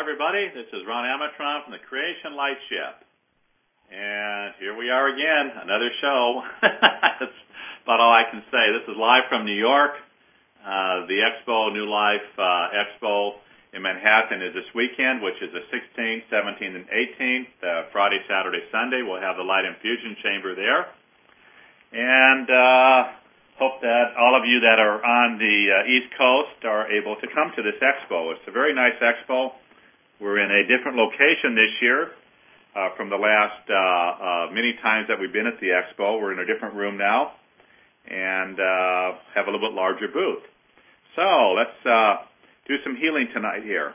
everybody. This is Ron Amatron from the Creation Light Ship. And here we are again, another show. That's about all I can say. This is live from New York. The Expo, New Life Expo in Manhattan is this weekend, which is the 16th, 17th, and 18th, Friday, Saturday, Sunday. We'll have the Light Infusion Chamber there. And hope that all of you that are on the East Coast are able to come to this expo. It's a very nice expo. We're in a different location this year from the last many times that we've been at the expo. We're in a different room now and have a little bit larger booth. So let's do some healing tonight here.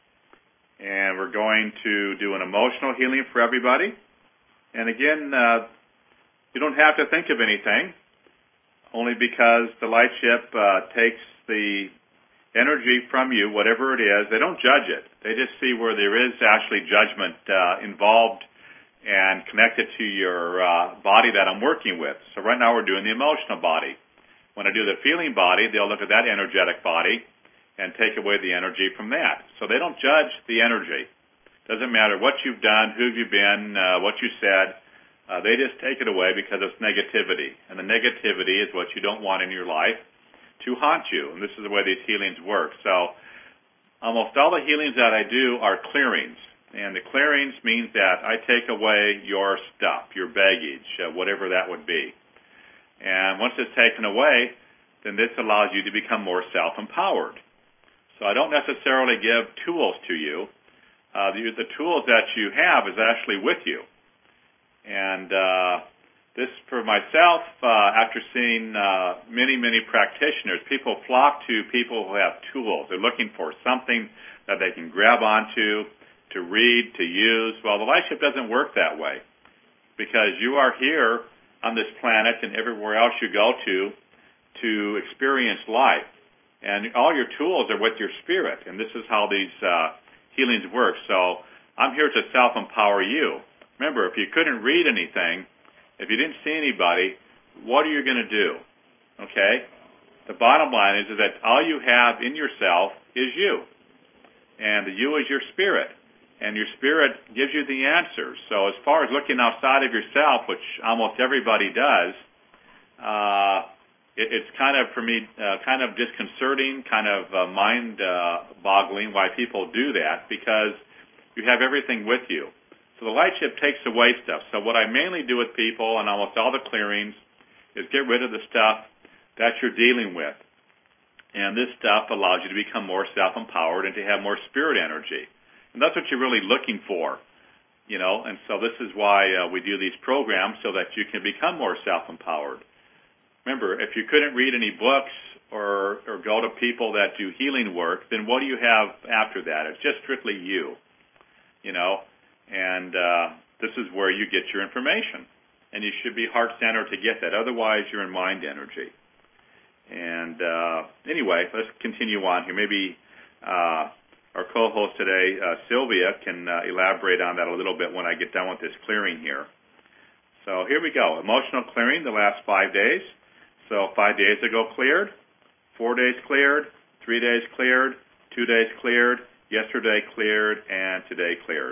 And we're going to do an emotional healing for everybody. And again, you don't have to think of anything, only because the light ship takes the energy from you, whatever it is. They don't judge it. They just see where there is actually judgment involved and connected to your body that I'm working with. So right now we're doing the emotional body. When I do the feeling body, they'll look at that energetic body and take away the energy from that. So they don't judge the energy. Doesn't matter what you've done, who you've been, what you said. They just take it away because it's negativity. And the negativity is what you don't want in your life to haunt you. And this is the way these healings work. So almost all the healings that I do are clearings. And the clearings means that I take away your stuff, your baggage, whatever that would be. And once it's taken away, then this allows you to become more self-empowered. So I don't necessarily give tools to you. The tools that you have is actually with you. And this, for myself, after seeing many, many practitioners, people flock to people who have tools. They're looking for something that they can grab onto, to read, to use. Well, the Light Ship doesn't work that way, because you are here on this planet and everywhere else you go to experience life. And all your tools are with your spirit, and this is how these healings work. So I'm here to self-empower you. Remember, if you couldn't read anything, if you didn't see anybody, what are you going to do? Okay? The bottom line is that all you have in yourself is you. And the you is your spirit. And your spirit gives you the answers. So as far as looking outside of yourself, which almost everybody does, it's kind of, for me, kind of disconcerting, kind of mind-boggling why people do that, because you have everything with you. So the Light Ship takes away stuff. So what I mainly do with people and almost all the clearings is get rid of the stuff that you're dealing with. And this stuff allows you to become more self-empowered and to have more spirit energy. And that's what you're really looking for, you know. And so this is why we do these programs, so that you can become more self-empowered. Remember, if you couldn't read any books or go to people that do healing work, then what do you have after that? It's just strictly you, you know. And this is where you get your information. And you should be heart-centered to get that. Otherwise, you're in mind energy. And anyway, let's continue on here. Maybe our co-host today, Sylvia, can elaborate on that a little bit when I get done with this clearing here. So here we go. Emotional clearing, the last 5 days. So 5 days ago cleared, 4 days cleared, 3 days cleared, 2 days cleared, yesterday cleared, and today cleared.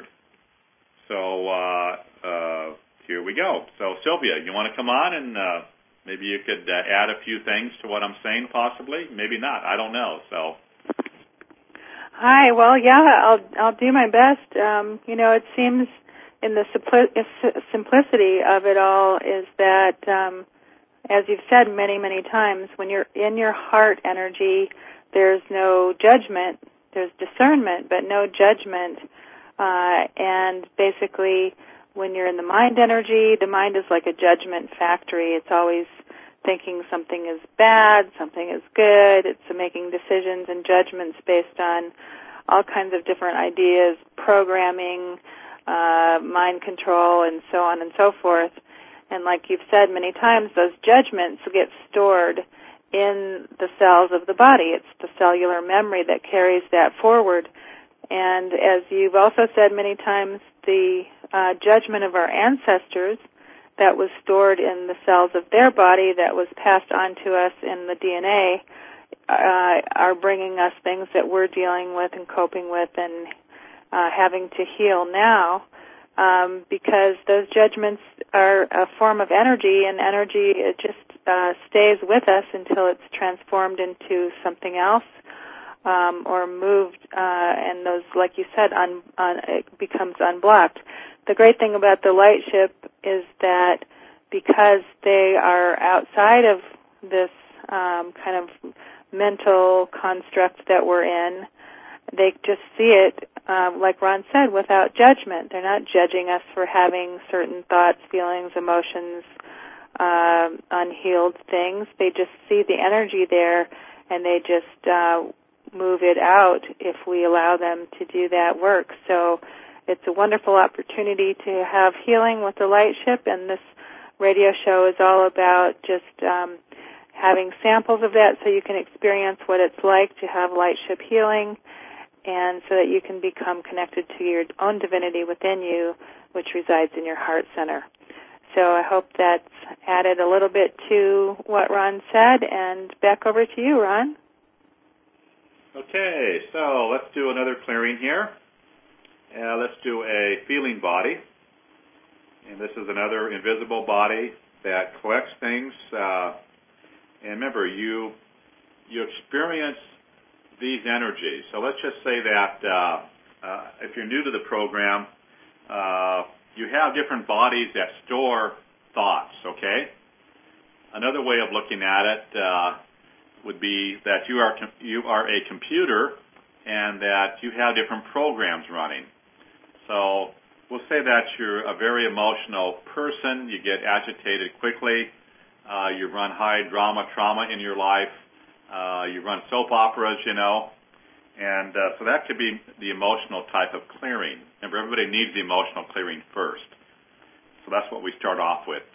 So here we go. So Sylvia, you want to come on and maybe you could add a few things to what I'm saying, possibly? Maybe not. I don't know. So. Hi. Well, yeah, I'll do my best. You know, it seems in the simplicity of it all is that, as you've said many, many times, when you're in your heart energy, there's no judgment. There's discernment, but no judgment. And basically, when you're in the mind energy, the mind is like a judgment factory. It's always thinking something is bad, something is good. It's making decisions and judgments based on all kinds of different ideas, programming, mind control, and so on and so forth. And like you've said many times, those judgments get stored in the cells of the body. It's the cellular memory that carries that forward. And as you've also said many times, the judgment of our ancestors that was stored in the cells of their body, that was passed on to us in the DNA, are bringing us things that we're dealing with and coping with and having to heal now, because those judgments are a form of energy, and energy, it just stays with us until it's transformed into something else, or moved, and those, like you said, it becomes unblocked. The great thing about the light ship is that because they are outside of this kind of mental construct that we're in, they just see it, like Ron said, without judgment. They're not judging us for having certain thoughts, feelings, emotions, unhealed things. They just see the energy there, and they just move it out if we allow them to do that work. So it's a wonderful opportunity to have healing with the light ship, and this radio show is all about just having samples of that so you can experience what it's like to have light ship healing, and so that you can become connected to your own divinity within you, which resides in your heart center. So I hope that's added a little bit to what Ron said, and back over to you, Ron. Okay, so let's do another clearing here. Let's do a feeling body. And this is another invisible body that collects things. And remember, you experience these energies. So let's just say that if you're new to the program, you have different bodies that store thoughts, okay? Another way of looking at it would be that you are a computer and that you have different programs running. So we'll say that you're a very emotional person. You get agitated quickly. You run high drama, trauma in your life. You run soap operas, And so that could be the emotional type of clearing. Remember, everybody needs the emotional clearing first. So that's what we start off with,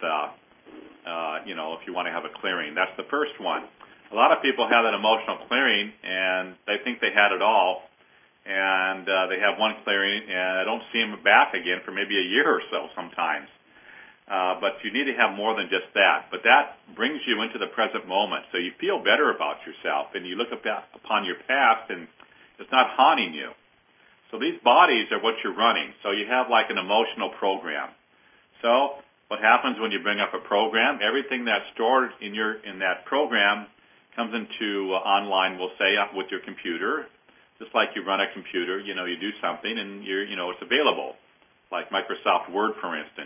if you want to have a clearing. That's the first one. A lot of people have that emotional clearing, and they think they had it all. And they have one clearing, and I don't see them back again for maybe a year or so sometimes. But you need to have more than just that. But that brings you into the present moment, so you feel better about yourself, and you look upon your past, and it's not haunting you. So these bodies are what you're running. So you have like an emotional program. So what happens when you bring up a program? Everything that's stored in that program comes into online, we'll say, with your computer. Just like you run a computer, you do something and it's available, like Microsoft Word, for instance,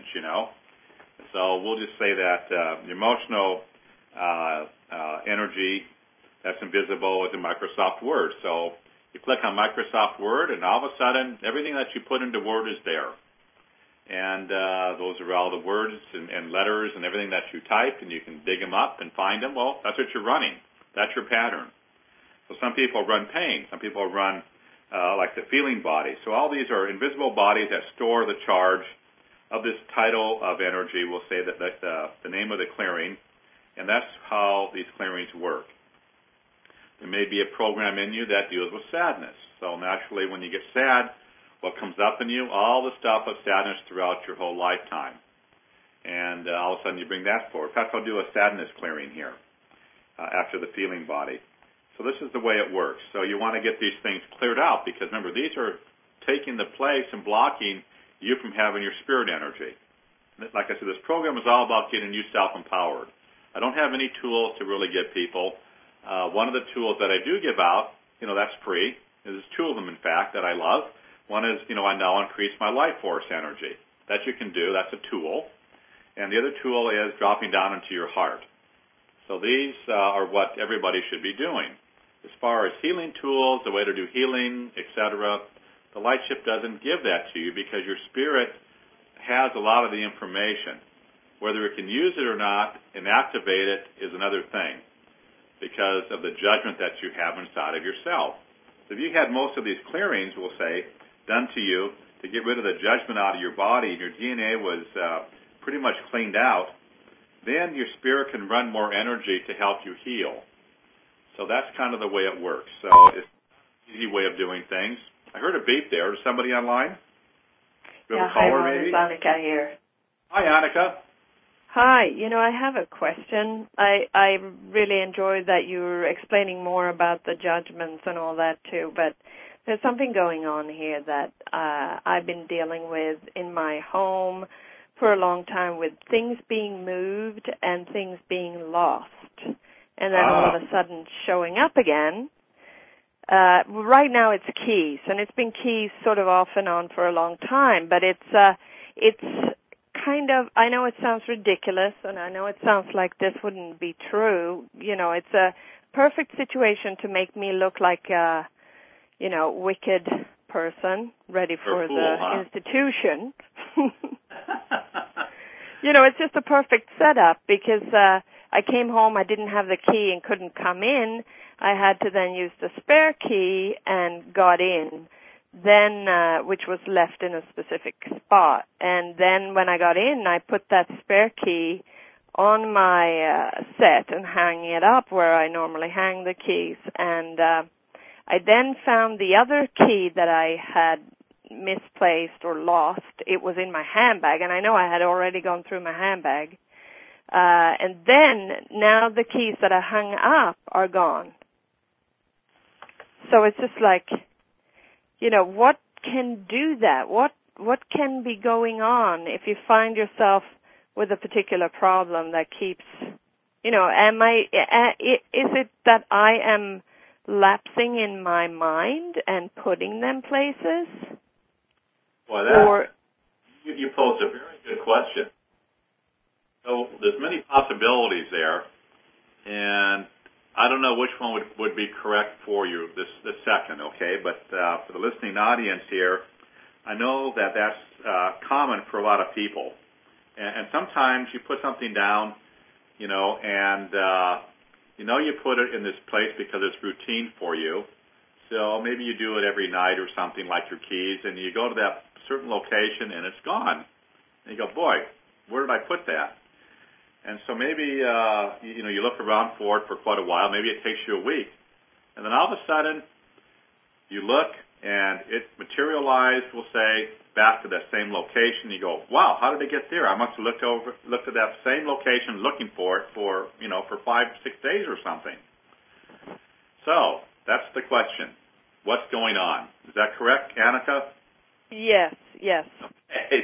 So we'll just say that the emotional energy that's invisible is in Microsoft Word. So you click on Microsoft Word, and all of a sudden, everything that you put into Word is there. And those are all the words and letters and everything that you type, and you can dig them up and find them. Well, that's what you're running. That's your pattern. So some people run pain. Some people run like the feeling body. So all these are invisible bodies that store the charge of this tidal of energy. We'll say that that's the name of the clearing, and that's how these clearings work. There may be a program in you that deals with sadness. So naturally, when you get sad, what comes up in you? All the stuff of sadness throughout your whole lifetime. And all of a sudden you bring that forward. In fact, I'll do a sadness clearing here after the feeling body. So this is the way it works. So you want to get these things cleared out because, remember, these are taking the place and blocking you from having your spirit energy. Like I said, this program is all about getting you self-empowered. I don't have any tools to really give people. One of the tools that I do give out, that's free. There's two of them, in fact, that I love. One is, I now increase my life force energy. That you can do. That's a tool. And the other tool is dropping down into your heart. So these are what everybody should be doing. As far as healing tools, the way to do healing, etc., the light ship doesn't give that to you because your spirit has a lot of the information. Whether it can use it or not and activate it is another thing because of the judgment that you have inside of yourself. So if you had most of these clearings, we'll say, done to you to get rid of the judgment out of your body and your DNA was pretty much cleaned out, then your spirit can run more energy to help you heal. So that's kind of the way it works. So it's an easy way of doing things. I heard a beep there. Is somebody online? Yeah, hi, Ron. It's Annika here. Hi, Annika. Hi. I have a question. I really enjoyed that you were explaining more about the judgments and all that too, but there's something going on here that I've been dealing with in my home for a long time, with things being moved and things being lost, and then all of a sudden showing up again. Right now it's keys, and it's been keys sort of off and on for a long time, but it's kind of, I know it sounds ridiculous, and I know it sounds like this wouldn't be true. It's a perfect situation to make me look like a, wicked person ready for the institution. It's just a perfect setup because I came home, I didn't have the key and couldn't come in. I had to then use the spare key and got in, then which was left in a specific spot. And then when I got in, I put that spare key on my set and hang it up where I normally hang the keys. And I then found the other key that I had misplaced or lost. It was in my handbag, and I know I had already gone through my handbag. And then now the keys that I hung up are gone. So it's just like, what can do that? What can be going on if you find yourself with a particular problem that keeps, is it that I am lapsing in my mind and putting them places? Well, you posed a very good question. So there's many possibilities there, and I don't know which one would be correct for you this second, okay? But for the listening audience here, I know that that's common for a lot of people. And sometimes you put something down, and you put it in this place because it's routine for you. So maybe you do it every night or something, like your keys, and you go to that certain location and it's gone. And you go, boy, where did I put that? And so maybe, you look around for it for quite a while. Maybe it takes you a week. And then all of a sudden, you look and it materialized, we'll say, back to that same location. You go, wow, how did it get there? I must have looked at that same location looking for it for 5, 6 days or something. So that's the question. What's going on? Is that correct, Annika? Yes. Okay,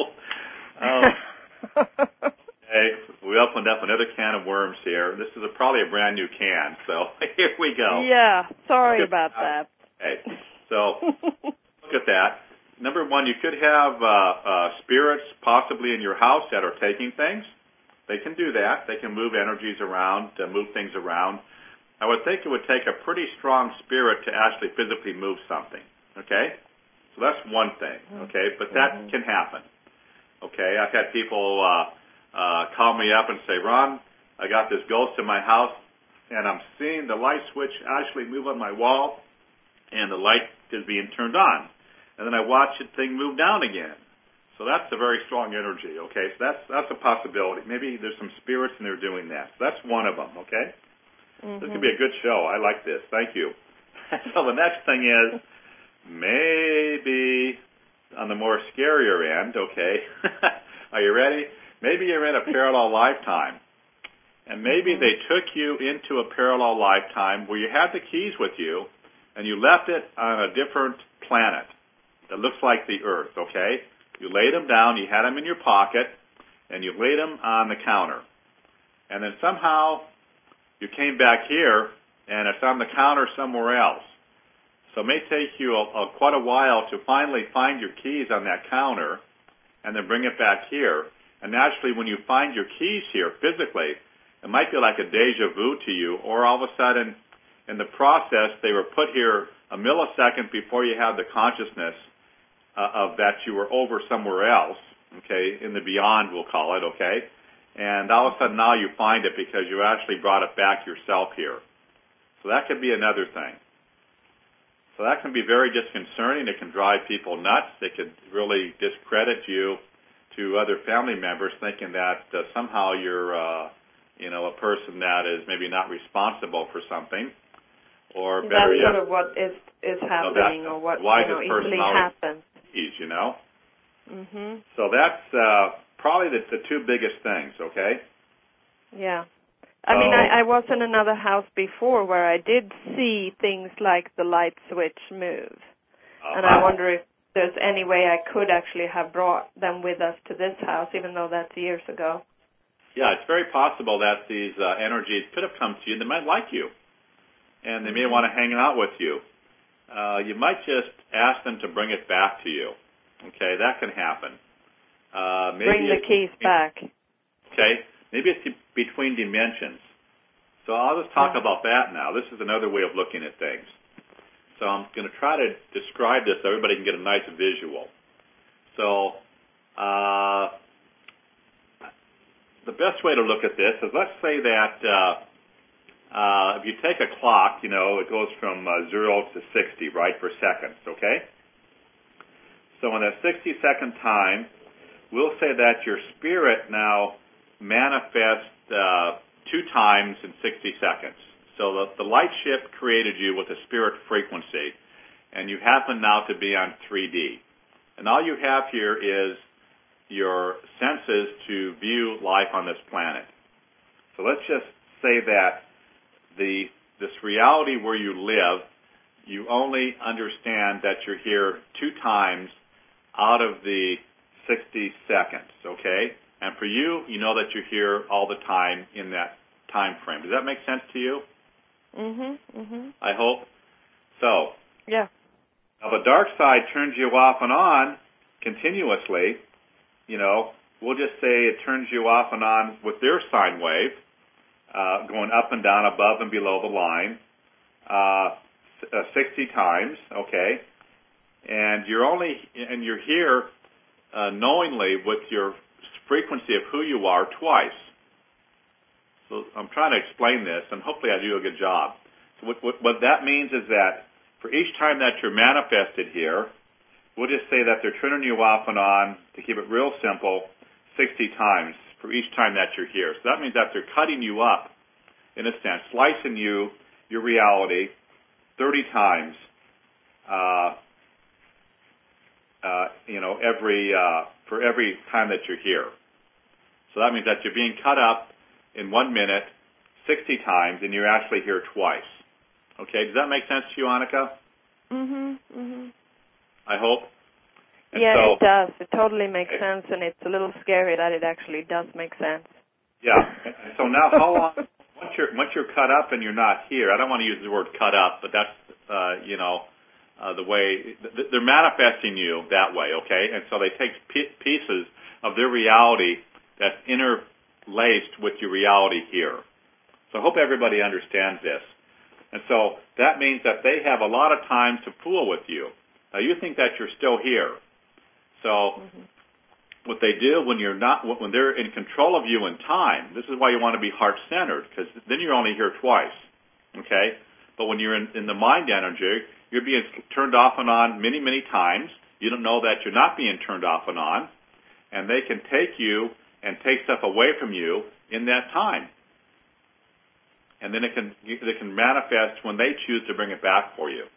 okay, we opened up another can of worms here. This is probably a brand new can, so here we go. Yeah, sorry about that. Okay, so look at that. Number one, you could have spirits possibly in your house that are taking things. They can do that. They can move energies around, move things around. I would think it would take a pretty strong spirit to actually physically move something, okay? So that's one thing, okay? But that can happen, okay? I've had people call me up and say, Ron, I got this ghost in my house, and I'm seeing the light switch actually move on my wall, and the light is being turned on. And then I watch the thing move down again. So that's a very strong energy, okay? So that's a possibility. Maybe there's some spirits and they're doing that. So that's one of them, okay? This could be a good show. I like this. Thank you. So the next thing is maybe on the more scarier end, okay? Are you ready? Maybe you're in a parallel lifetime. And maybe they took you into a parallel lifetime where you had the keys with you and you left it on a different planet that looks like the Earth, okay? You laid them down, you had them in your pocket, and you laid them on the counter. And then somehow you came back here, and it's on the counter somewhere else. So it may take you quite a while to finally find your keys on that counter and then bring it back here. And naturally, when you find your keys here physically, it might be like a deja vu to you, or all of a sudden in the process they were put here a millisecond before you had the consciousness of that you were over somewhere else, okay, in the beyond we'll call it, okay, and all of a sudden now you find it because you actually brought it back yourself here. So that could be another thing. So that can be very disconcerting. It can drive people nuts. It could really discredit you to other family members, thinking that somehow you're, a person that is maybe not responsible for something, or better yet, that's sort of what is happening, or what easily happens. So that's probably the two biggest things, okay? Yeah. I mean, I was in another house before where I did see things like the light switch move. And I wonder if there's any way I could actually have brought them with us to this house, even though that's years ago. Yeah, it's very possible that these energies could have come to you. They might like you, and they may want to hang out with you. You might just ask them to bring it back to you. Okay, that can happen. Maybe bring the keys back. Okay, maybe it's between dimensions. So I'll just talk about that now. This is another way of looking at things. So I'm going to try to describe this so everybody can get a nice visual. So the best way to look at this is, let's say that if you take a clock, you know, it goes from 0 to 60, right, for seconds, okay? So in a 60-second time, we'll say that your spirit now manifests 2 times in 60 seconds. So the light ship created you with a spirit frequency, and you happen now to be on 3D. And all you have here is your senses to view life on this planet. So let's just say that this reality where you live, you only understand that you're here 2 times out of the 60 seconds, okay? And for you, you know that you're here all the time in that time frame. Does that make sense to you? I hope. So, yeah. Now the dark side turns you off and on continuously. You know, we'll just say it turns you off and on with their sine wave, going up and down, above and below the line, 60 times, okay? And you're here knowingly with your frequency of who you are twice. So I'm trying to explain this, and hopefully I do a good job. So what that means is that for each time that you're manifested here, we'll just say that they're turning you off and on, to keep it real simple, 60 times for each time that you're here. So that means that they're cutting you up, in a sense, slicing your reality 30 times, for every time that you're here. So that means that you're being cut up in 1 minute 60 times, and you're actually here twice. Okay, does that make sense to you, Annika? I hope. And yeah, so, it does. It totally makes sense, and it's a little scary that it actually does make sense. Yeah. And so now, how long? Once you're cut up and you're not here, I don't want to use the word cut up, but that's the way they're manifesting you that way. Okay, and so they take pieces of their reality that's interlaced with your reality here. So I hope everybody understands this. And so that means that they have a lot of time to fool with you. Now you think that you're still here. So what they do when they're in control of you in time, this is why you want to be heart-centered, because then you're only here twice. Okay? But when you're in the mind energy, you're being turned off and on many, many times. You don't know that you're not being turned off and on. And they can take you and take stuff away from you in that time. And then they can manifest when they choose to bring it back for you.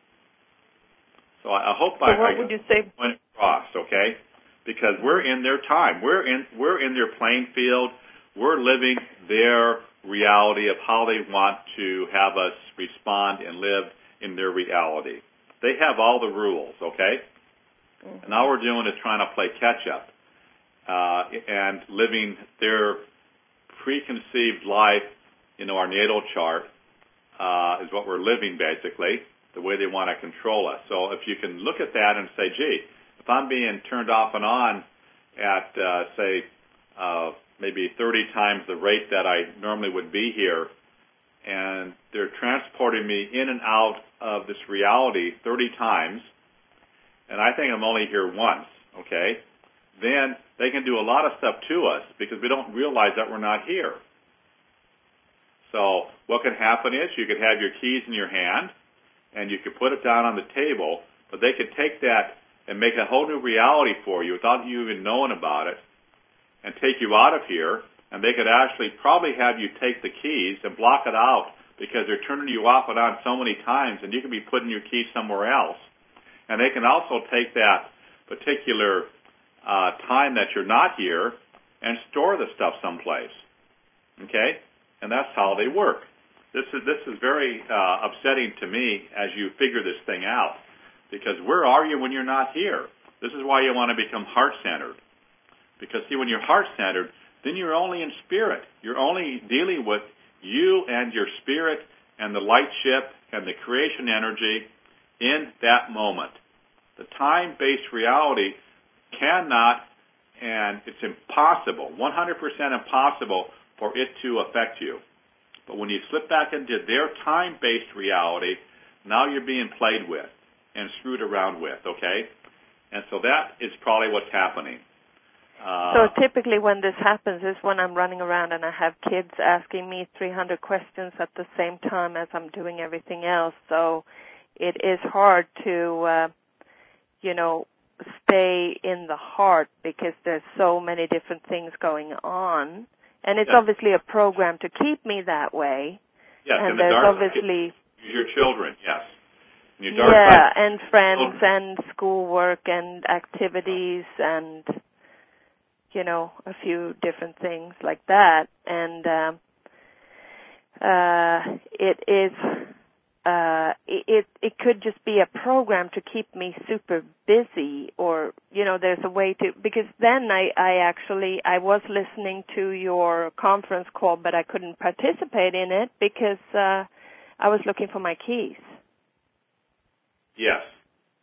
So I hope so what would you say? Went across, okay? Because we're in their time. We're in their playing field. We're living their reality of how they want to have us respond and live in their reality. They have all the rules, okay? And all we're doing is trying to play catch up and living their preconceived life. Our natal chart is what we're living, basically, the way they want to control us. So if you can look at that and say, gee, if I'm being turned off and on at, say, maybe 30 times the rate that I normally would be here, and they're transporting me in and out of this reality 30 times, and I think I'm only here once, okay, then they can do a lot of stuff to us because we don't realize that we're not here. So what could happen is you could have your keys in your hand, and you could put it down on the table, but they could take that and make a whole new reality for you without you even knowing about it, and take you out of here, and they could actually probably have you take the keys and block it out because they're turning you off and on so many times, and you could be putting your keys somewhere else. And they can also take that particular time that you're not here and store the stuff someplace. Okay? And that's how they work. This is very upsetting to me as you figure this thing out, because where are you when you're not here? This is why you want to become heart-centered. Because, see, when you're heart-centered, then you're only in spirit. You're only dealing with you and your spirit and the light ship and the creation energy in that moment. The time-based reality cannot, and it's impossible, 100% impossible for it to affect you. But when you slip back into their time-based reality, now you're being played with and screwed around with, okay? And so that is probably what's happening. So typically when this happens is when I'm running around and I have kids asking me 300 questions at the same time as I'm doing everything else. So it is hard to, stay in the heart because there's so many different things going on. And it's obviously a program to keep me that way. Yes, and there's obviously your children, yes. And and friends and schoolwork and activities and a few different things like that. And it could just be a program to keep me super busy, or there's a way to, because then I was listening to your conference call, but I couldn't participate in it because I was looking for my keys. Yes.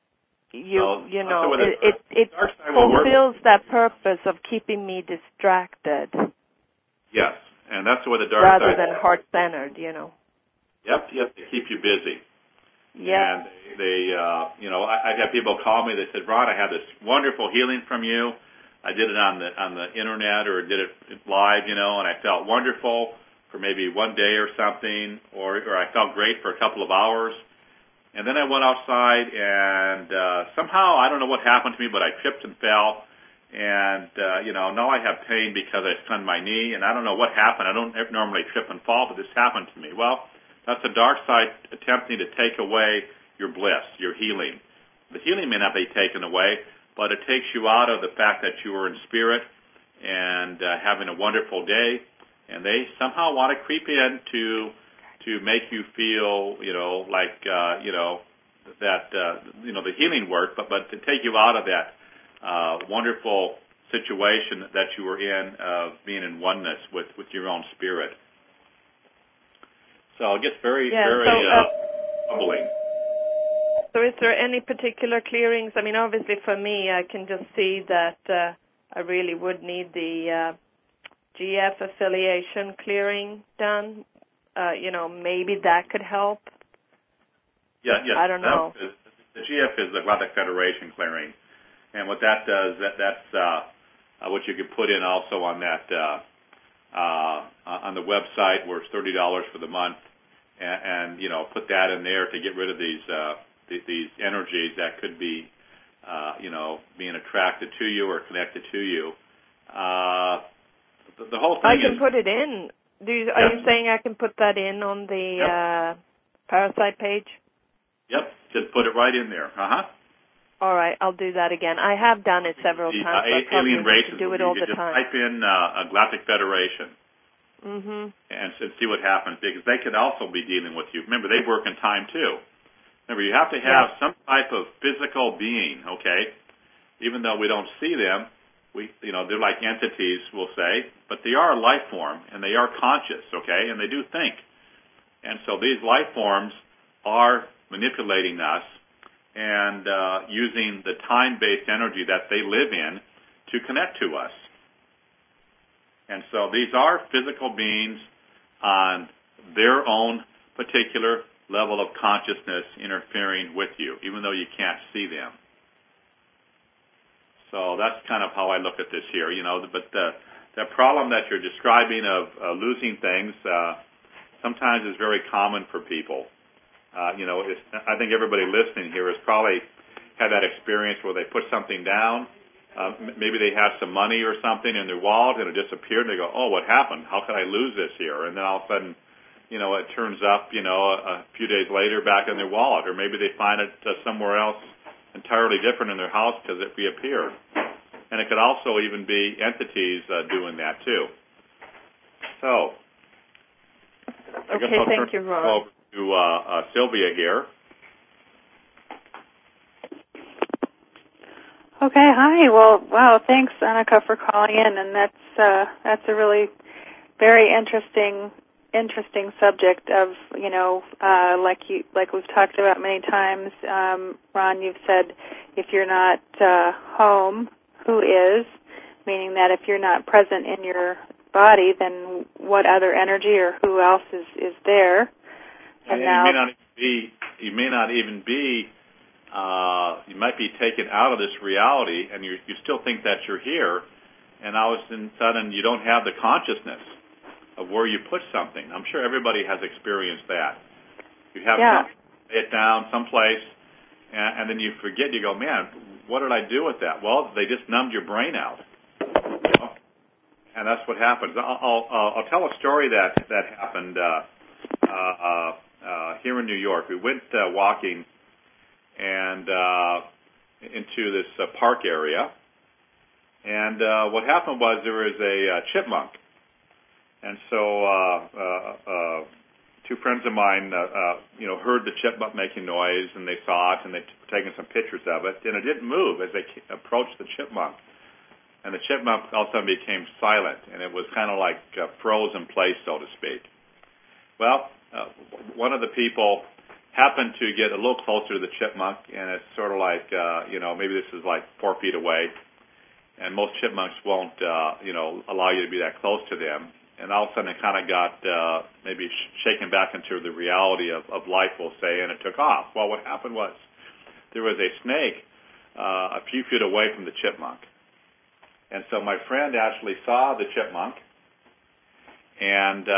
It fulfills that purpose of keeping me distracted. Yes, and that's what the dark rather side than heart-centered, Yep, to keep you busy. Yeah. And they, I had people call me. They said, "Ron, I had this wonderful healing from you. I did it on the internet or did it live, and I felt wonderful for maybe one day or something, or I felt great for a couple of hours." And then I went outside, and somehow, I don't know what happened to me, but I tripped and fell. And, now I have pain because I stunned my knee, and I don't know what happened. I don't normally trip and fall, but this happened to me. Well, that's the dark side attempting to take away your bliss, your healing. The healing may not be taken away, but it takes you out of the fact that you were in spirit and having a wonderful day. And they somehow want to creep in to make you feel, the healing work, but to take you out of that wonderful situation that you were in of being in oneness with your own spirit. So it gets very troubling. So is there any particular clearings? I mean, obviously for me, I can just see that I really would need the GF affiliation clearing done. Maybe that could help. Yeah. I don't know. The GF is the Galactic Federation clearing. And what that does, that's what you could put in also on that on the website, where it's $30 for the month, and put that in there to get rid of these energies that could be being attracted to you or connected to you. The whole thing I can put it in. Are you saying I can put that in on the Parasite page? Yep, just put it right in there. All right, I'll do that again. I have done it several times. Alien races. Do it all the time. Type in Galactic Federation. Mm-hmm. And see what happens, because they could also be dealing with you. Remember, they work in time too. Remember, you have to have some type of physical being, okay? Even though we don't see them, they're like entities, we'll say, but they are a life form and they are conscious, okay? And they do think. And so these life forms are manipulating us and using the time-based energy that they live in to connect to us. And so these are physical beings on their own particular level of consciousness interfering with you, even though you can't see them. So that's kind of how I look at this here, But the problem that you're describing of losing things sometimes is very common for people. I think everybody listening here has probably had that experience where they put something down. Maybe they have some money or something in their wallet and it disappeared. And they go, "Oh, what happened? How could I lose this here?" And then all of a sudden, it turns up, a few days later back in their wallet. Or maybe they find it somewhere else entirely different in their house because it reappeared. and it could also even be entities doing that too. So, I guess I'll thank you, turn Ron. over to Sylvia here. Okay, hi. Well, wow, thanks, Annika, for calling in, and that's a really very interesting subject of, like we've talked about many times. Ron, you've said if you're not home, who is? Meaning that if you're not present in your body, then what other energy or who else is there? And now, you may not even be. You might be taken out of this reality, and you still think that you're here, and all of a sudden you don't have the consciousness of where you put something. I'm sure everybody has experienced that. You have something, lay it down someplace, and then you forget. You go, man, what did I do with that? Well, they just numbed your brain out, and that's what happens. I'll tell a story that happened here in New York. We went walking and into this park area, and what happened was there was a chipmunk. And so two friends of mine, heard the chipmunk making noise, and they saw it, and they taken some pictures of it. And it didn't move as they approached the chipmunk. And the chipmunk all of a sudden became silent, and it was kind of like frozen in place, so to speak. Well, one of the people happened to get a little closer to the chipmunk, and it's sort of like, maybe this is like 4 feet away. And most chipmunks won't, allow you to be that close to them. And all of a sudden it kind of got maybe shaken back into the reality of life, we'll say, and it took off. Well, what happened was there was a snake a few feet away from the chipmunk. And so my friend actually saw the chipmunk and,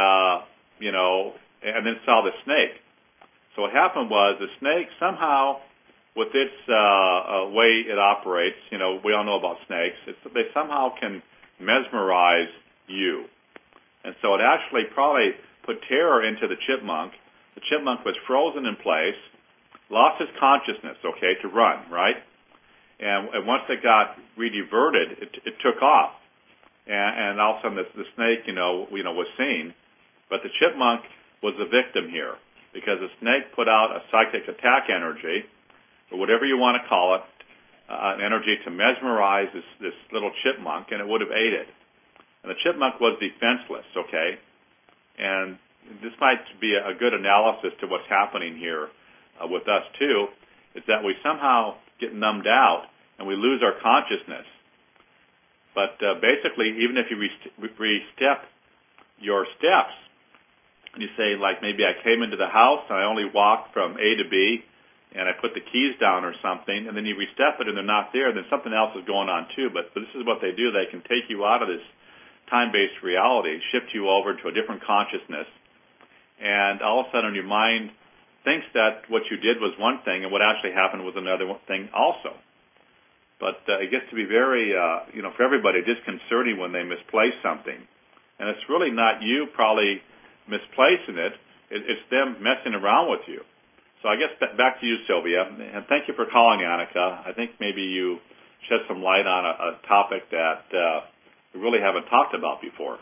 and then saw the snake. So what happened was the snake somehow, with its way it operates, we all know about snakes, they somehow can mesmerize you. And so it actually probably put terror into the chipmunk. The chipmunk was frozen in place, lost its consciousness, to run, right? And once it got re-diverted, it took off. And all of a sudden the snake, was seen. But the chipmunk was the victim here because the snake put out a psychic attack energy, or whatever you want to call it, an energy to mesmerize this little chipmunk, and it would have ate it. And the chipmunk was defenseless, And this might be a good analysis to what's happening here with us, too, is that we somehow get numbed out and we lose our consciousness. But basically, even if you re-step your steps, and you say, like, maybe I came into the house and I only walked from A to B, and I put the keys down or something, and then you re-step it and they're not there, then something else is going on, too. But this is what they do. They can take you out of this time-based reality, shift you over to a different consciousness, and all of a sudden your mind thinks that what you did was one thing and what actually happened was another thing also. But it gets to be very, for everybody, disconcerting when they misplace something. And it's really not you probably misplacing it. It's them messing around with you. So I guess back to you, Sylvia, and thank you for calling, Annika. I think maybe you shed some light on a topic that we really haven't talked about before.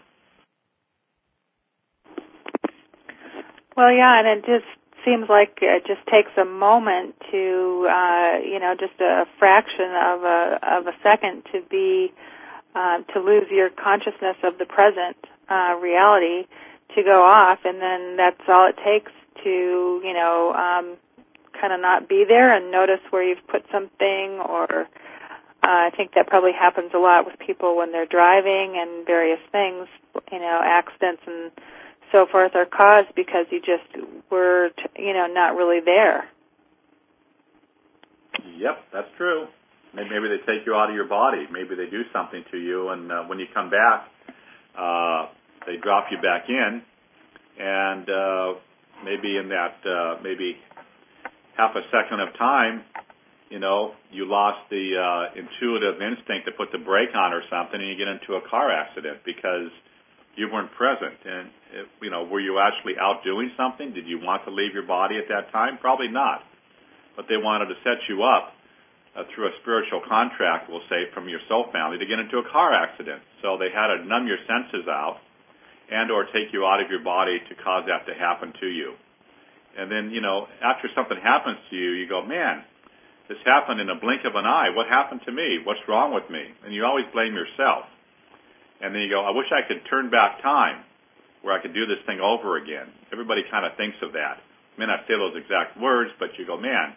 Well, yeah, and it just seems like it just takes a moment to, just a fraction of a second to be, to lose your consciousness of the present reality, to go off, and then that's all it takes to, kind of not be there and notice where you've put something, or I think that probably happens a lot with people when they're driving and various things, accidents and so forth are caused because you just were, not really there. Yep, that's true. Maybe they take you out of your body. Maybe they do something to you, and when you come back, they drop you back in, and maybe in that maybe half a second of time, you lost the intuitive instinct to put the brake on or something, and you get into a car accident because you weren't present. And, were you actually out doing something? Did you want to leave your body at that time? Probably not. But they wanted to set you up through a spiritual contract, we'll say, from your soul family to get into a car accident. So they had to numb your senses out and or take you out of your body to cause that to happen to you. And then, after something happens to you, you go, man, this happened in a blink of an eye. What happened to me? What's wrong with me? And you always blame yourself. And then you go, I wish I could turn back time where I could do this thing over again. Everybody kind of thinks of that. I may not say those exact words, but you go, man,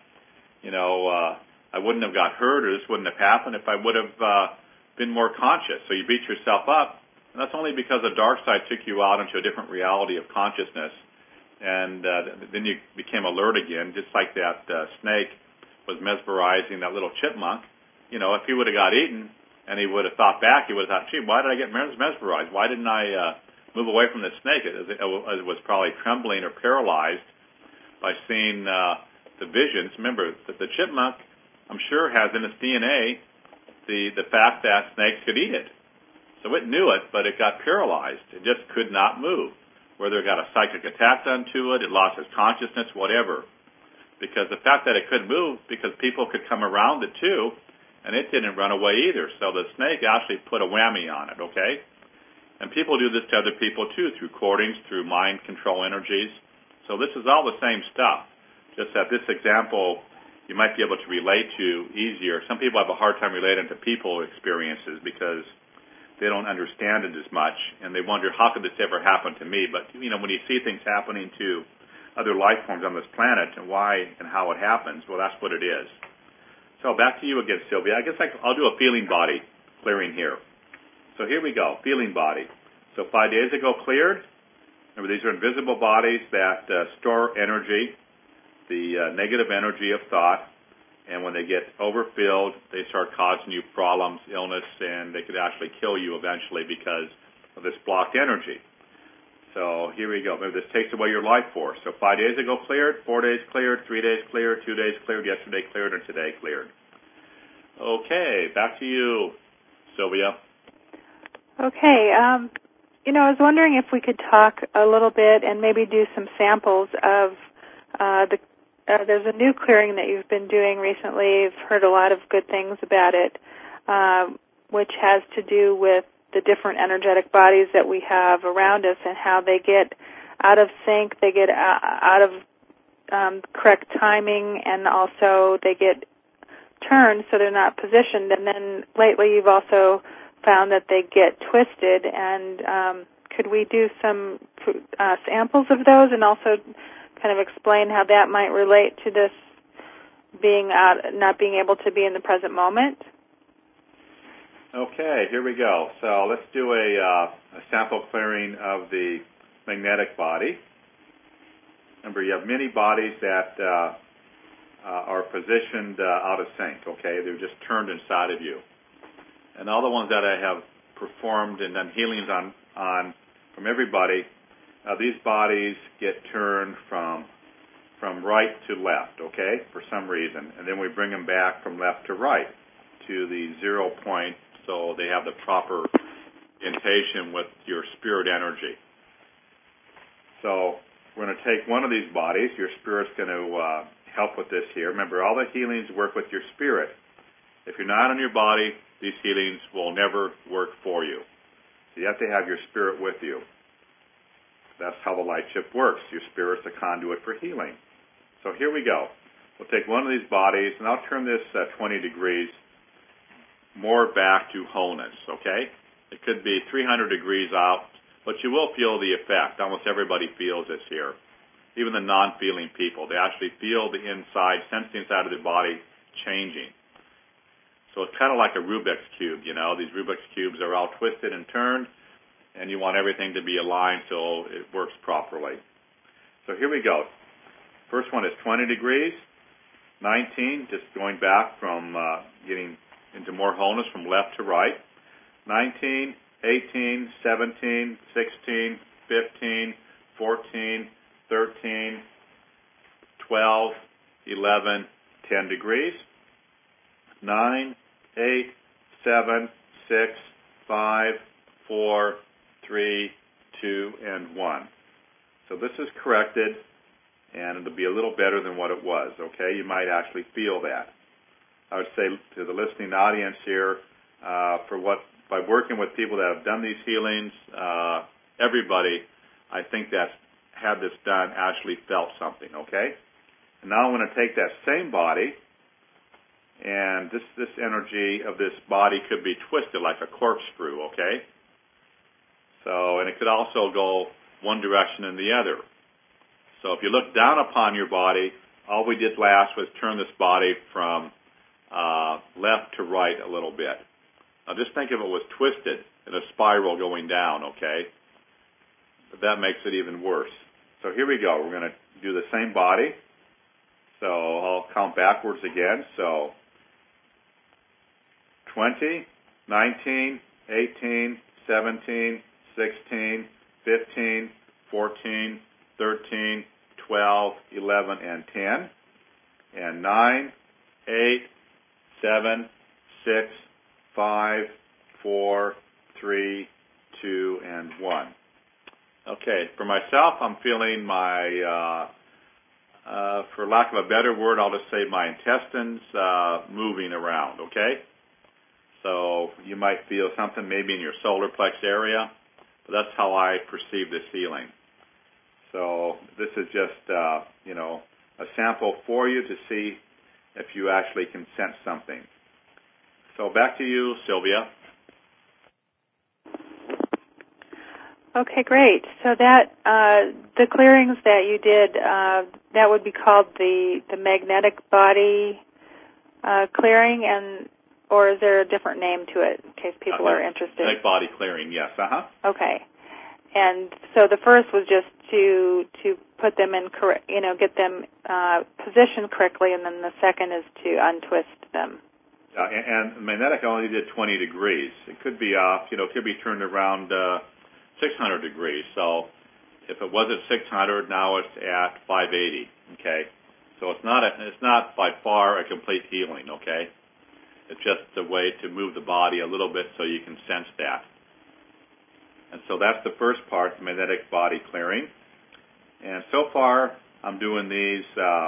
I wouldn't have got hurt or this wouldn't have happened if I would have been more conscious. So you beat yourself up. And that's only because the dark side took you out into a different reality of consciousness. And then you became alert again, just like that snake was mesmerizing that little chipmunk. If he would have got eaten and he would have thought back, he would have thought, gee, why did I get mesmerized? Why didn't I move away from the snake? It was probably trembling or paralyzed by seeing the visions. Remember, the chipmunk, I'm sure, has in its DNA the fact that snakes could eat it. So it knew it, but it got paralyzed. It just could not move. Whether it got a psychic attack done to it, it lost its consciousness, whatever. Because the fact that it couldn't move, because people could come around it too, and it didn't run away either. So the snake actually put a whammy on it, okay? And people do this to other people too, through courtings, through mind control energies. So this is all the same stuff. Just that this example you might be able to relate to easier. Some people have a hard time relating to people experiences because they don't understand it as much, and they wonder, how could this ever happen to me? But, when you see things happening to other life forms on this planet and why and how it happens, well, that's what it is. So back to you again, Sylvia. I guess I'll do a feeling body clearing here. So here we go, feeling body. So 5 days ago cleared. Remember, these are invisible bodies that store energy, the negative energy of thought, and when they get overfilled, they start causing you problems, illness, and they could actually kill you eventually because of this blocked energy. So here we go. Maybe this takes away your life force. So 5 days ago cleared, 4 days cleared, 3 days cleared, 2 days cleared, yesterday cleared, and today cleared. Okay, back to you, Sylvia. Okay. I was wondering if we could talk a little bit and maybe do some samples of there's a new clearing that you've been doing recently. I've heard a lot of good things about it, which has to do with the different energetic bodies that we have around us and how they get out of sync, they get out of correct timing, and also they get turned so they're not positioned. And then lately you've also found that they get twisted. And could we do some samples of those and also kind of explain how that might relate to this being not being able to be in the present moment? Okay, here we go. So let's do a sample clearing of the magnetic body. Remember, you have many bodies that are positioned out of sync, okay? They're just turned inside of you. And all the ones that I have performed and done healings on from everybody, these bodies get turned from right to left, okay, for some reason. And then we bring them back from left to right to the 0 point so they have the proper orientation with your spirit energy. So we're going to take one of these bodies. Your spirit's going to help with this here. Remember, all the healings work with your spirit. If you're not on your body, these healings will never work for you. So you have to have your spirit with you. That's how the light ship works. Your spirit's a conduit for healing. So here we go. We'll take one of these bodies, and I'll turn this 20 degrees more back to wholeness, okay? It could be 300 degrees out, but you will feel the effect. Almost everybody feels this here. Even the non-feeling people, they actually feel the inside, sense the inside of their body changing. So it's kind of like a Rubik's Cube, These Rubik's Cubes are all twisted and turned, and you want everything to be aligned so it works properly. So here we go. First one is 20 degrees, 19, just going back from getting into more wholeness from left to right, 19, 18, 17, 16, 15, 14, 13, 12, 11, 10 degrees, 9, 8, 7, 6, 5, 4, 3, 2, and 1. So this is corrected, and it'll be a little better than what it was, okay? You might actually feel that. I would say to the listening audience here, by working with people that have done these healings, everybody, I think that's had this done actually felt something, okay? And now I'm going to take that same body, and this energy of this body could be twisted like a corkscrew, okay? So, and it could also go one direction and the other. So if you look down upon your body, all we did last was turn this body from left to right a little bit. Now just think if it was twisted in a spiral going down, okay? But that makes it even worse. So here we go. We're going to do the same body. So I'll count backwards again. So 20, 19, 18, 17, 16, 15, 14, 13, 12, 11, and 10. And 9, 8, 7, 6, 5, 4, 3, 2, and 1. Okay, for myself, I'm feeling my, for lack of a better word, I'll just say my intestines moving around, okay? So you might feel something maybe in your solar plex area, but that's how I perceive this healing. So this is just, a sample for you to see if you actually can sense something. So back to you, Sylvia. Okay, great. So that the clearings that you did, that would be called the magnetic body clearing, or is there a different name to it in case people are interested? Magnetic body clearing, yes. Okay. And so the first was just to put them in correct, get them positioned correctly, and then the second is to untwist them. And magnetic only did 20 degrees. It could be off, it could be turned around 600 degrees. So if it was at 600, now it's at 580. Okay, so it's not by far a complete healing. Okay, it's just a way to move the body a little bit so you can sense that. And so that's the first part, the magnetic body clearing. And so far, I'm doing these,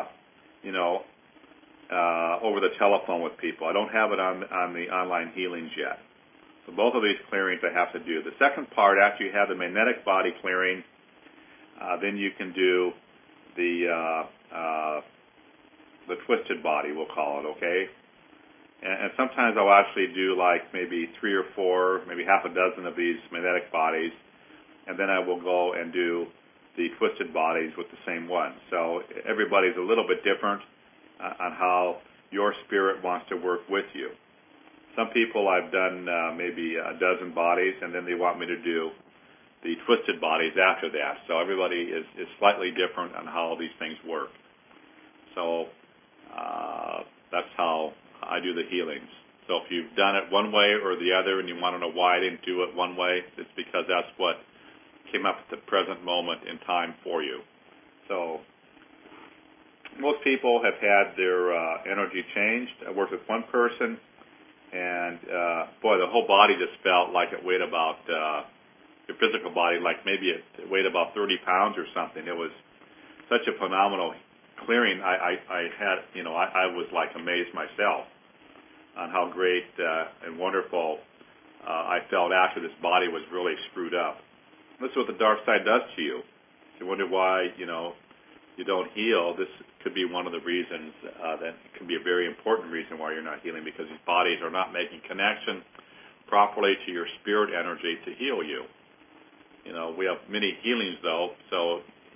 over the telephone with people. I don't have it on the online healings yet. So both of these clearings I have to do. The second part, after you have the magnetic body clearing, then you can do the twisted body, we'll call it, okay? And sometimes I'll actually do like maybe 3 or 4, maybe half a dozen of these magnetic bodies, and then I will go and do the twisted bodies with the same one. So everybody's a little bit different on how your spirit wants to work with you. Some people I've done maybe a dozen bodies, and then they want me to do the twisted bodies after that. So everybody is slightly different on how these things work. So that's how I do the healings. So if you've done it one way or the other and you want to know why I didn't do it one way, it's because that's what came up at the present moment in time for you. So most people have had their energy changed. I worked with one person, and the whole body just felt like it weighed about, your physical body, like maybe it weighed about 30 pounds or something. It was such a phenomenal clearing. I was like amazed myself on how great and wonderful I felt after this body was really screwed up. This is what the dark side does to you. If you wonder why, you don't heal, this could be one of the reasons that could be a very important reason why you're not healing, because these bodies are not making connection properly to your spirit energy to heal you. We have many healings, though, so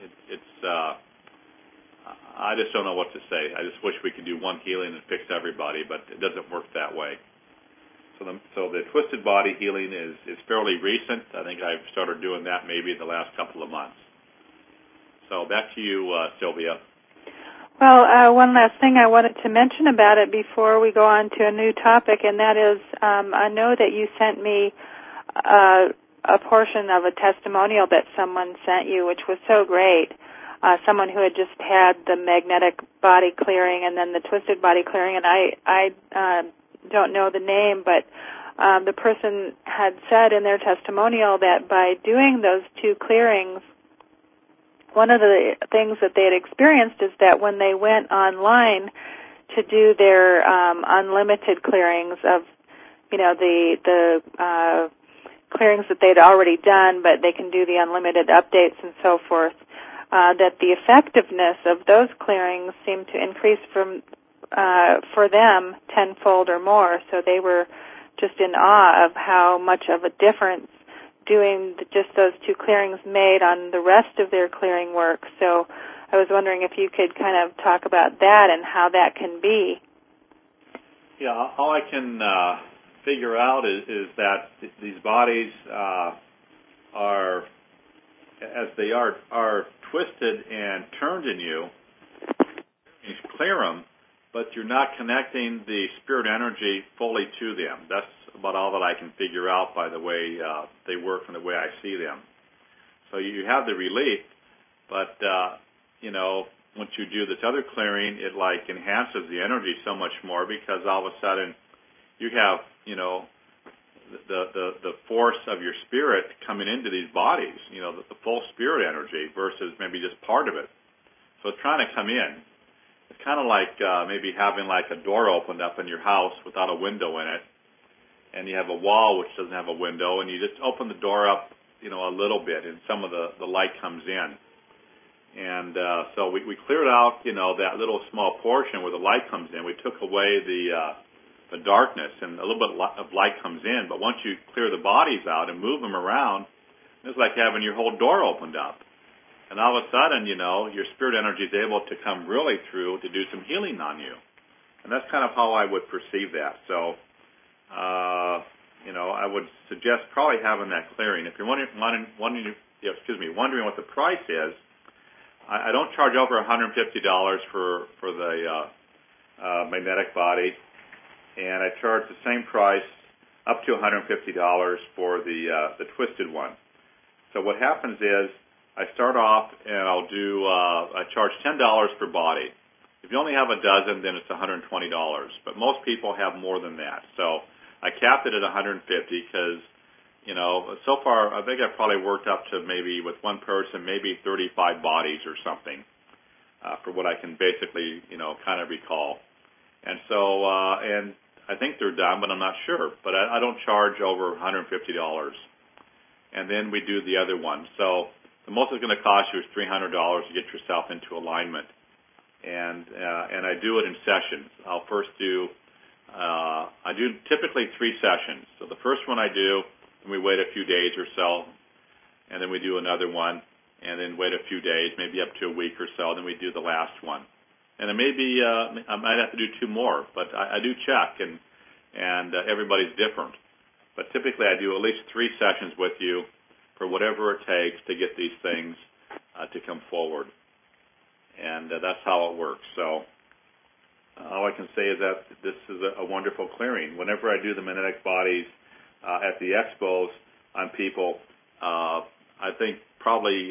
I just don't know what to say. I just wish we could do one healing and fix everybody, but it doesn't work that way. So the twisted body healing is fairly recent. I think I've started doing that maybe in the last couple of months. So back to you, Sylvia. Well, one last thing I wanted to mention about it before we go on to a new topic, and that is I know that you sent me a portion of a testimonial that someone sent you, which was so great. Someone who had just had the magnetic body clearing and then the twisted body clearing, and I don't know the name, but the person had said in their testimonial that by doing those two clearings, one of the things that they had experienced is that when they went online to do their unlimited clearings of, the clearings that they'd already done, but they can do the unlimited updates and so forth, that the effectiveness of those clearings seemed to increase for them tenfold or more. So they were just in awe of how much of a difference doing just those 2 clearings made on the rest of their clearing work. So I was wondering if you could kind of talk about that and how that can be. Yeah, all I can figure out is that these bodies are, as they are twisted and turned in you clear them, but you're not connecting the spirit energy fully to them. That's about all that I can figure out by the way they work and the way I see them. So you have the relief, but, once you do this other clearing, it enhances the energy so much more because all of a sudden you have, the force of your spirit coming into these bodies, the full spirit energy versus maybe just part of it. So it's trying to come in. It's kind of like maybe having a door opened up in your house without a window in it, and you have a wall which doesn't have a window, and you just open the door up, a little bit, and some of the light comes in. And so we cleared out, that little small portion where the light comes in. We took away the darkness, and a little bit of light comes in. But once you clear the bodies out and move them around, it's like having your whole door opened up. And all of a sudden, your spirit energy is able to come really through to do some healing on you. And that's kind of how I would perceive that. So, I would suggest probably having that clearing. If you're wondering what the price is, I don't charge over $150 for the magnetic body, and I charge the same price up to $150 for the twisted one. So what happens is I start off and I charge $10 per body. If you only have a dozen, then it's $120. But most people have more than that. So I capped it at $150 because, so far I think I've probably worked up to maybe with one person, maybe 35 bodies or something, for what I can basically, kind of recall. And so, and I think they're done, but I'm not sure. But I don't charge over $150. And then we do the other one. So the most it's going to cost you is $300 to get yourself into alignment. And I do it in sessions. I'll first do, I do typically 3 sessions. So the first one I do, and we wait a few days or so, and then we do another one, and then wait a few days, maybe up to a week or so, and then we do the last one. And it may be, I might have to do 2 more, but I do check, and everybody's different. But typically I do at least 3 sessions with you for whatever it takes to get these things to come forward. And that's how it works. So all I can say is that this is a wonderful clearing. Whenever I do the magnetic bodies at the expos on people, I think probably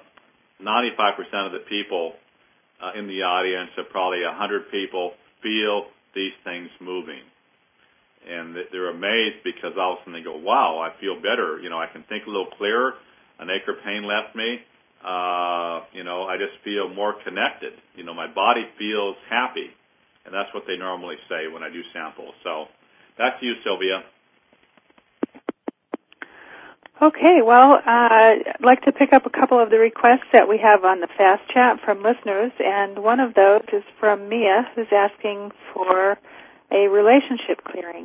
95% of the people in the audience, of probably 100 people, feel these things moving. And they're amazed because all of a sudden they go, wow, I feel better. I can think a little clearer. An ache of pain left me. I just feel more connected. My body feels happy. And that's what they normally say when I do samples. So back to you, Sylvia. Okay, well, I'd like to pick up a couple of the requests that we have on the Fast Chat from listeners, and one of those is from Mia, who's asking for a relationship clearing.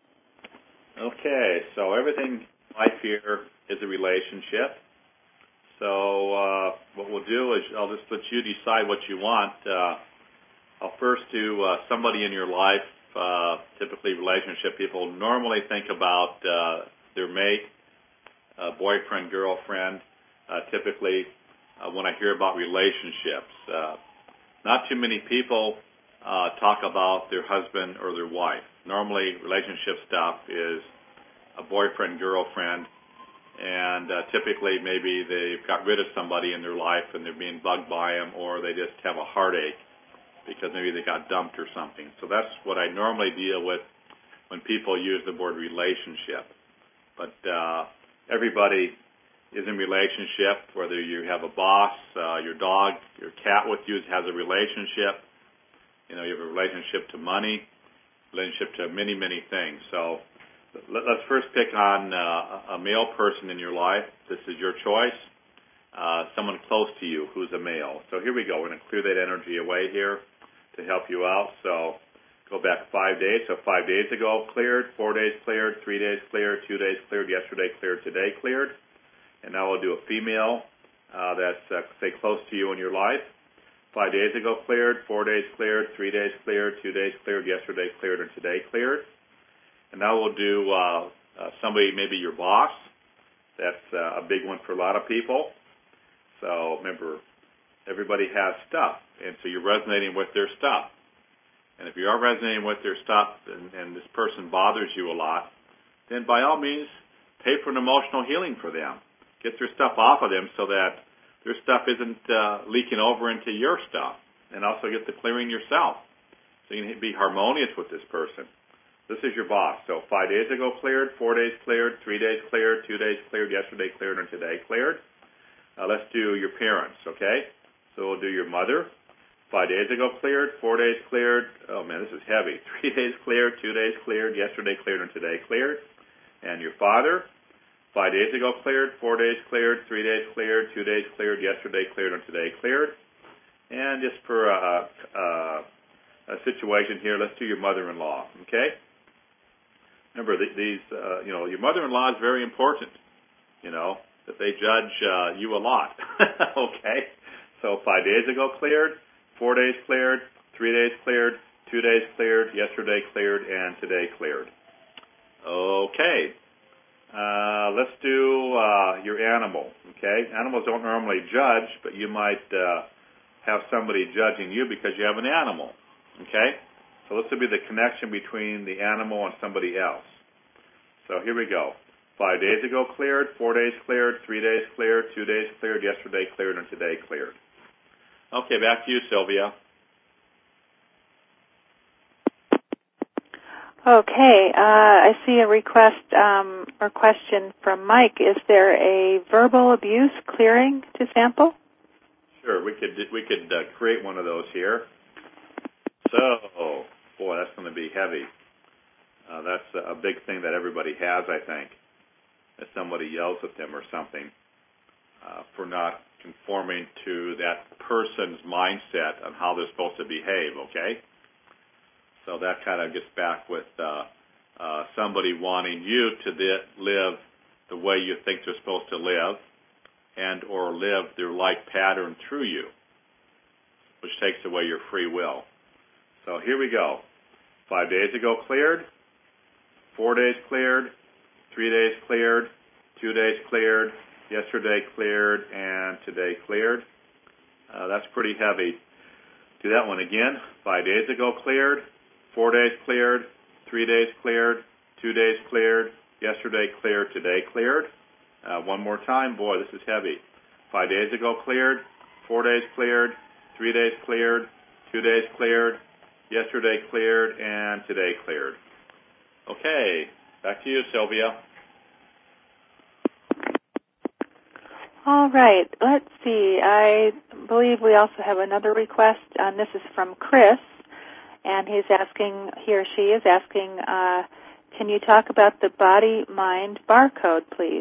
Okay, so everything in life here is a relationship. So what we'll do is I'll just let you decide what you want. I'll first do somebody in your life, typically relationship people normally think about their mate, boyfriend, girlfriend. Typically, when I hear about relationships, not too many people talk about their husband or their wife. Normally, relationship stuff is a boyfriend, girlfriend, and typically maybe they've got rid of somebody in their life and they're being bugged by them, or they just have a heartache because maybe they got dumped or something. So that's what I normally deal with when people use the word relationship. But everybody is in relationship, whether you have a boss, your dog, your cat with you has a relationship. You have a relationship to money, relationship to many, many things. So let's first pick on a male person in your life. This is your choice. Someone close to you who's a male. So here we go. We're going to clear that energy away here to help you out. So go back 5 days. So 5 days ago cleared, 4 days cleared, 3 days cleared, 2 days cleared, yesterday cleared, today cleared. And now we'll do a female that's, say, close to you in your life. 5 days ago cleared, 4 days cleared, 3 days cleared, 2 days cleared, yesterday cleared, and today cleared. And now we'll do somebody, maybe your boss. That's a big one for a lot of people. So remember, everybody has stuff, and so you're resonating with their stuff. And if you are resonating with their stuff and this person bothers you a lot, then by all means, pay for an emotional healing for them. Get their stuff off of them so that their stuff isn't leaking over into your stuff. And also get the clearing yourself so you can be harmonious with this person. This is your boss. So 5 days ago cleared, 4 days cleared, 3 days cleared, 2 days cleared, yesterday cleared, and today cleared. Let's do your parents, okay? So we'll do your mother. 5 days ago cleared, 4 days cleared. Oh, man, this is heavy. 3 days cleared, 2 days cleared, yesterday cleared, and today cleared. And your father. 5 days ago cleared, 4 days cleared, 3 days cleared, 2 days cleared, yesterday cleared, and today cleared. And just for a situation here, let's do your mother-in-law, okay? Remember, your mother-in-law is very important, that they judge you a lot, okay? So 5 days ago cleared, 4 days cleared, 3 days cleared, 2 days cleared, yesterday cleared, and today cleared. Okay. Let's do your animal, okay? Animals don't normally judge, but you might have somebody judging you because you have an animal, okay? So this will be the connection between the animal and somebody else. So here we go. 5 days ago cleared, 4 days cleared, 3 days cleared, 2 days cleared, yesterday cleared, and today cleared. Okay, back to you, Sylvia. Okay, I see a request or question from Mike. Is there a verbal abuse clearing to sample? Sure, we could create one of those here. So, boy, that's going to be heavy. That's a big thing that everybody has, I think. That somebody yells at them or something for not conforming to that person's mindset on how they're supposed to behave, okay? So that kind of gets back with somebody wanting you to live the way you think they're supposed to live and or live their life pattern through you, which takes away your free will. So here we go. 5 days ago cleared, 4 days cleared, 3 days cleared, 2 days cleared, yesterday cleared, and today cleared. That's pretty heavy. Do that one again. 5 days ago cleared, 4 days cleared, 3 days cleared, 2 days cleared, yesterday cleared, today cleared. One more time. Boy, this is heavy. 5 days ago cleared, 4 days cleared, 3 days cleared, 2 days cleared, yesterday cleared, and today cleared. Okay, back to you, Sylvia. All right, let's see. I believe we also have another request, and this is from Chris, and he or she is asking, can you talk about the body-mind barcode, please?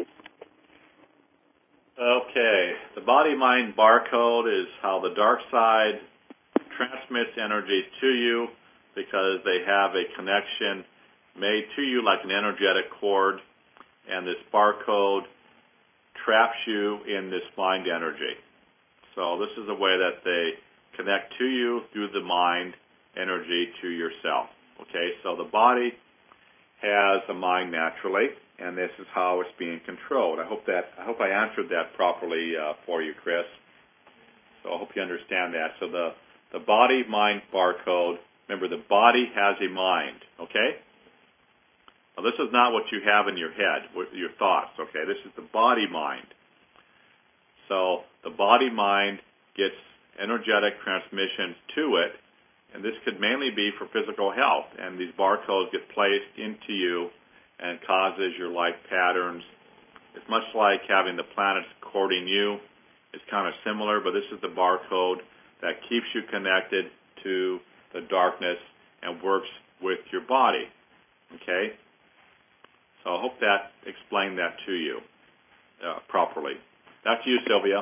Okay, the body-mind barcode is how the dark side transmits energy to you because they have a connection made to you like an energetic cord, and this barcode traps you in this mind energy. So this is a way that they connect to you through the mind energy to yourself. Okay, so the body has a mind naturally, and this is how it's being controlled. I hope I answered that properly for you, Chris. So I hope you understand that. So the body-mind barcode, remember the body has a mind, okay? Now this is not what you have in your head, your thoughts, okay? This is the body-mind. So the body-mind gets energetic transmissions to it, and this could mainly be for physical health, and these barcodes get placed into you and causes your life patterns. It's much like having the planets courting you. It's kind of similar, but this is the barcode that keeps you connected to the darkness, and works with your body. Okay? So I hope that explained that to you properly. Back to you, Sylvia.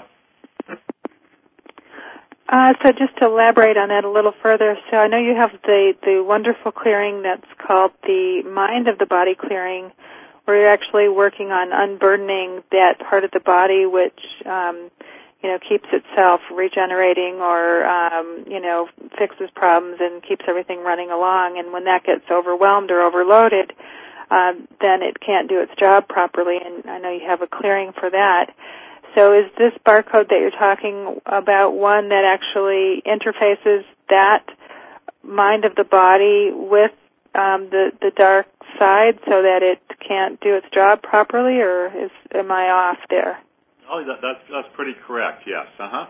So just to elaborate on that a little further, so I know you have the wonderful clearing that's called the Mind of the Body clearing, where you're actually working on unburdening that part of the body which, keeps itself regenerating or, fixes problems and keeps everything running along. And when that gets overwhelmed or overloaded, then it can't do its job properly. And I know you have a clearing for that. So is this barcode that you're talking about one that actually interfaces that mind of the body with the dark side so that it can't do its job properly, or am I off there? Oh, that's pretty correct, yes. Uh-huh.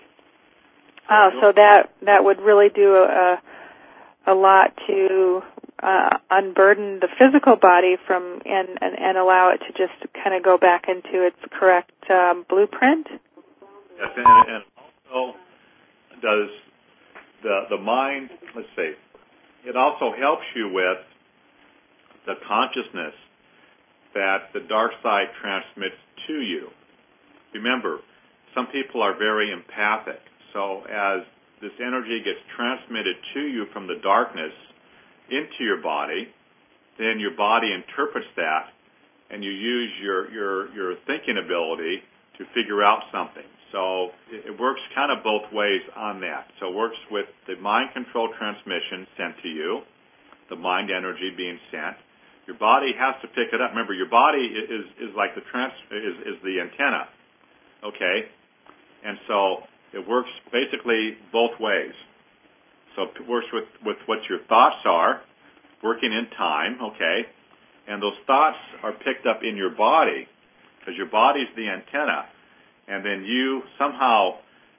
Oh, so that would really do a lot to unburden the physical body from and allow it to just kind of go back into its correct blueprint? Yes, and also does the mind, let's see, it also helps you with the consciousness that the dark side transmits to you. Remember, some people are very empathic, so as this energy gets transmitted to you from the darkness into your body, then your body interprets that, and you use your thinking ability to figure out something. So it works kind of both ways on that. So it works with the mind control transmission sent to you, the mind energy being sent. Your body has to pick it up. Remember, your body is like is the antenna, okay? And so it works basically both ways. So it works with what your thoughts are, working in time, okay? And those thoughts are picked up in your body because your body's the antenna. And then you somehow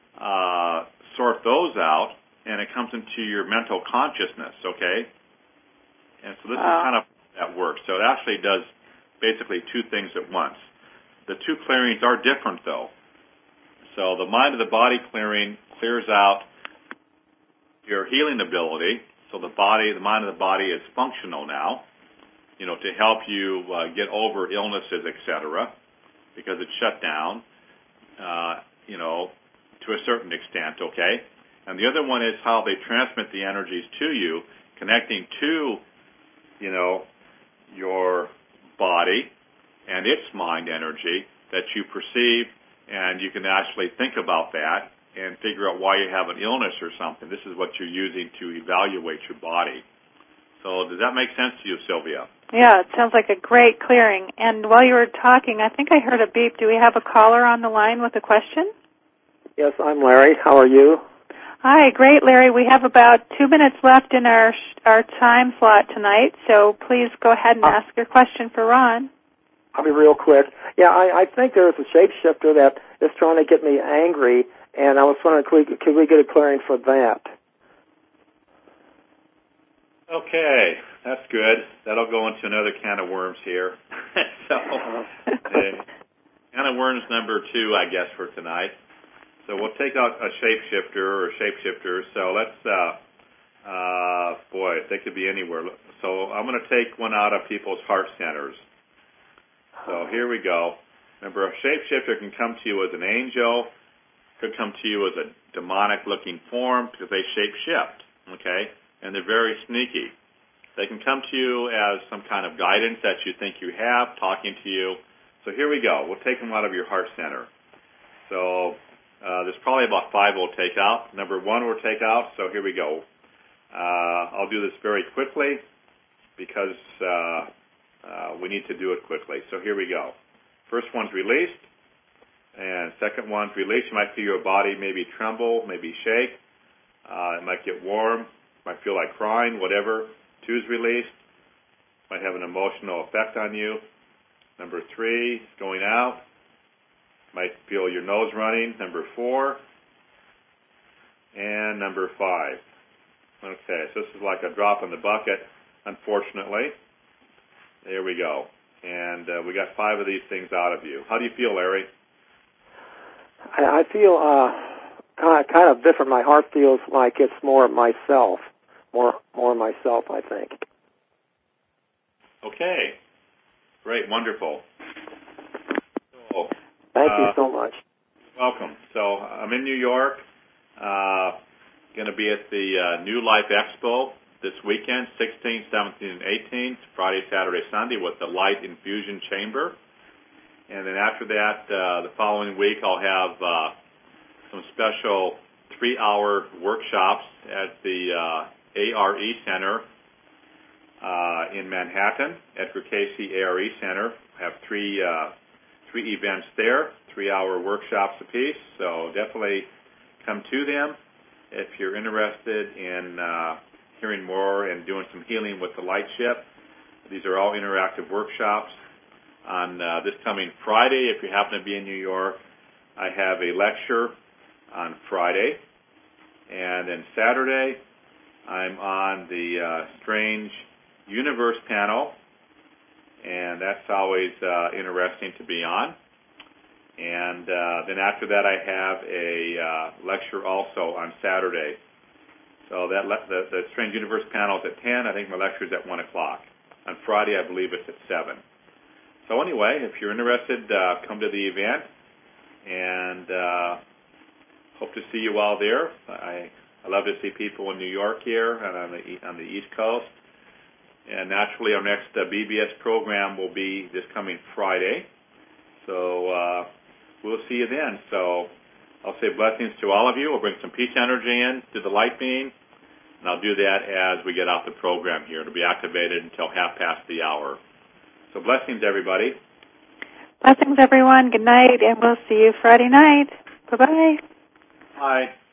sort those out, and it comes into your mental consciousness, okay? And so this is kind of how that works. So it actually does basically two things at once. The two clearings are different, though. So the mind of the body clearing clears out your healing ability. So the mind of the body is functional now, to help you get over illnesses, etc., because it's shut down, to a certain extent, okay? And the other one is how they transmit the energies to you, connecting to, your body and its mind energy that you perceive, and you can actually think about that and figure out why you have an illness or something. This is what you're using to evaluate your body. So does that make sense to you, Sylvia? Yeah, it sounds like a great clearing. And while you were talking, I think I heard a beep. Do we have a caller on the line with a question? Yes, I'm Larry. How are you? Hi, great, Larry. We have about 2 minutes left in our time slot tonight, so please go ahead and ask your question for Ron. I'll be real quick. Yeah, I think there's a shapeshifter that is trying to get me angry, and I was wondering, could we get a clearing for that? Okay, that's good. That'll go into another can of worms here. So, can of worms number 2, I guess, for tonight. So we'll take out a shapeshifter or shapeshifters. So let's, they could be anywhere. So I'm going to take one out of people's heart centers. So here we go. Remember, a shapeshifter can come to you as an angel, could come to you as a demonic-looking form because they shape-shift, okay? And they're very sneaky. They can come to you as some kind of guidance that you think you have, talking to you. So here we go. We'll take them out of your heart center. So there's probably about 5 we'll take out. Number 1 we'll take out, so here we go. I'll do this very quickly because we need to do it quickly. So here we go. First one's released, and second one's released. You might feel your body maybe tremble, maybe shake. It might get warm. Might feel like crying, whatever. 2's released. Might have an emotional effect on you. Number 3 is going out. Might feel your nose running. Number 4. And number 5. Okay, so this is like a drop in the bucket, unfortunately. There we go. And we got 5 of these things out of you. How do you feel, Larry? I feel kind of different. My heart feels like it's more myself. more myself, I think. Okay. Great. Wonderful. So, Thank you so much. Welcome. So I'm in New York. Going to be at the New Life Expo this weekend, 16th, 17th, and 18th, Friday, Saturday, Sunday, with the Light Infusion Chamber. And then after that, the following week, I'll have some special 3-hour workshops at the ARE Center in Manhattan, Edgar Cayce ARE Center. I have three events there, 3-hour workshops apiece. So definitely come to them if you're interested in hearing more and doing some healing with the light ship. These are all interactive workshops. On this coming Friday, if you happen to be in New York, I have a lecture on Friday. And then Saturday, I'm on the Strange Universe panel, and that's always interesting to be on. And then after that, I have a lecture also on Saturday. So that the Strange Universe panel is at 10. I think my lecture is at 1 o'clock. On Friday, I believe it's at 7. So anyway, if you're interested, come to the event, and hope to see you all there. I love to see people in New York here and on the East Coast. And naturally, our next BBS program will be this coming Friday. So we'll see you then. So I'll say blessings to all of you. We'll bring some peace energy in to the light beam, and I'll do that as we get off the program here. It'll be activated until 1:30. So blessings, everybody. Blessings, everyone. Good night, and we'll see you Friday night. Bye-bye. Bye.